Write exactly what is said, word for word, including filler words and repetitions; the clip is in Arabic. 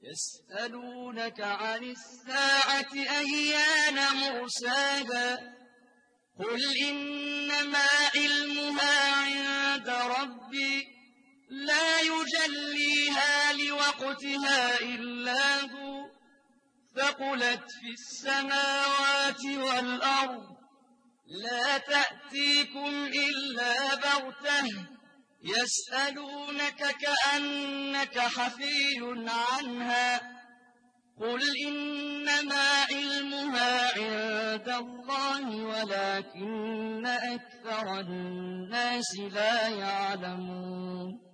يسألونك عن الساعة أيان مرساها قل إنما علمها عند ربي لا يجليها لوقتها إلا هو ثقلت في السماوات والأرض لا تأتيكم إلا بغتة يسألونك كأنك حفي عنها قل إنما علمها عند الله ولكن أكثر الناس لا يعلمون